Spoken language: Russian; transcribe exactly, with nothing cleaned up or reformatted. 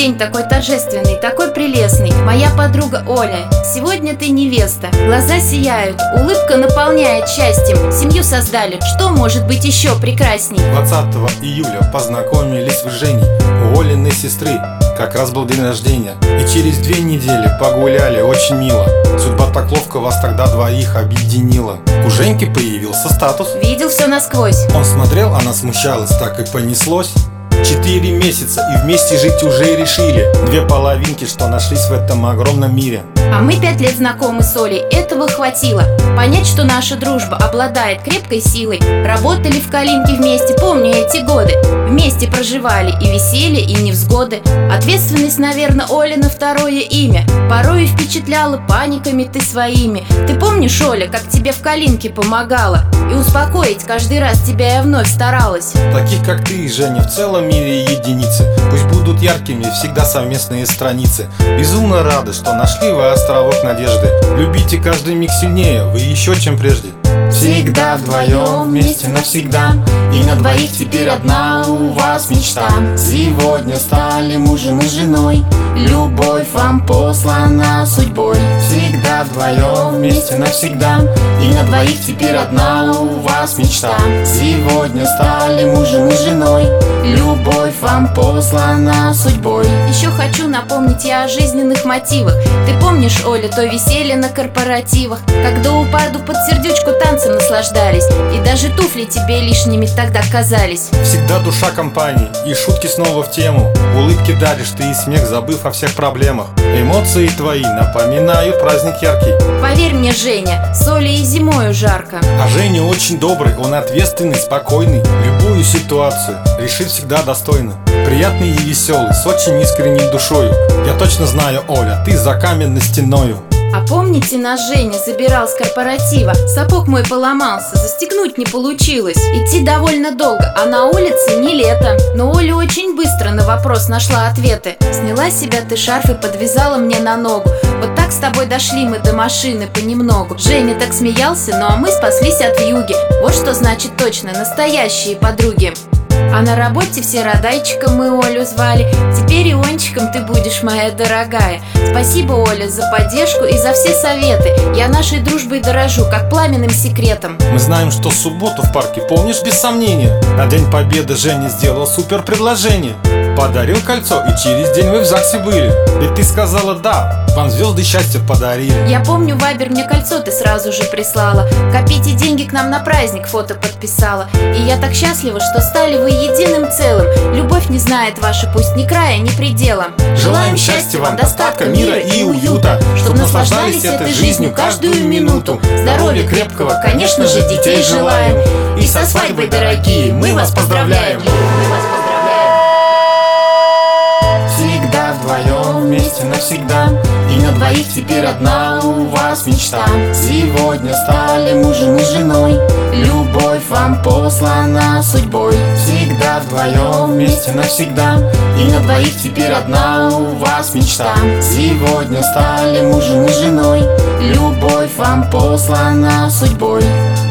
день такой торжественный, такой прелестный. Моя подруга Оля, сегодня ты невеста. Глаза сияют, улыбка наполняет счастьем. Семью создали, что может быть еще прекрасней? двадцатого июля познакомились вы с Женей, у Олиной сестры как раз был день рождения. И через две недели погуляли очень мило. Судьба так ловко вас тогда двоих объединила. У Женьки появился статус. Видел все насквозь. Он смотрел, она смущалась, так и понеслось. Четыре месяца и вместе жить уже решили. Две половинки, что нашлись в этом огромном мире. А мы пять лет знакомы с Олей, этого хватило понять, что наша дружба обладает крепкой силой. Работали в Калинке вместе, помню эти годы. Вместе проживали и веселье, и невзгоды. Ответственность, наверное, Оля на второе имя. Порой впечатляла паниками ты своими. Ты помнишь, Оля, как тебе в Калинке помогала? И успокоить каждый раз тебя я вновь старалась. Таких, как ты и Женя, в целом мире единицы. Пусть будут яркими всегда совместные страницы. Безумно рады, что нашли вы островок надежды. Любите каждый миг сильнее, вы еще чем прежде. Всегда вдвоем, вместе навсегда. И на двоих теперь одна у вас мечта. Сегодня стали мужем и женой. Любовь вам послана судьбой. Всегда вдвоем, вместе навсегда. И на двоих теперь одна у вас мечта. Сегодня стали мужем и женой. Любовь вам послана судьбой. Еще хочу напомнить я о жизненных мотивах. Ты помнишь, Оля, то веселье на корпоративах, когда упаду под сердючку танцем наслаждались, и даже туфли тебе лишними тогда казались. Всегда душа компании, и шутки снова в тему. Улыбки даришь ты и смех, забыв о всех проблемах. Эмоции твои напоминают праздник яркий. Поверь мне, Женя, с Олей и зимою жарко. А Женя очень добрый, он ответственный, спокойный. Любую ситуацию решит всегда достойно. Приятный и веселый, с очень искренней душою. Я точно знаю, Оля, ты за каменной стеною. А помните, нас Женя забирал с корпоратива? Сапог мой поломался, застегнуть не получилось. Идти довольно долго, а на улице не лето. Но Оля очень быстро на вопрос нашла ответы. Сняла с себя ты шарф и подвязала мне на ногу. Вот так с тобой дошли мы до машины понемногу. Женя так смеялся, ну а мы спаслись от вьюги. Вот что значит точно настоящие подруги. А на работе все Радайчиком мы Олю звали. Теперь Иончиком ты будешь, моя дорогая. Спасибо, Оля, за поддержку и за все советы. Я нашей дружбой дорожу, как пламенным секретом. Мы знаем, что субботу в парке помнишь без сомнения. На День Победы Женя сделал супер предложение. Подарил кольцо, и через день вы в ЗАГСе были. Ведь ты сказала да, вам звезды счастья подарили. Я помню, Вайбер мне кольцо ты сразу же прислала. Копите деньги к нам на праздник, фото подписала. И я так счастлива, что стали вы единым целым. Любовь не знает ваша, пусть ни края, ни предела. Желаем счастья вам, достатка, мира и уюта, чтоб наслаждались этой жизнью каждую минуту. Здоровья крепкого, конечно же, детей желаем. И со свадьбой, дорогие, мы вас поздравляем. Всегда вдвоем, вместе навсегда. И на двоих теперь одна у вас мечта. Сегодня стали мужем и женой. Любовь вам послана судьбой. Всегда вдвоем, вместе навсегда. И на двоих теперь одна у вас мечта. Сегодня стали мужем и женой. Любовь вам послана судьбой.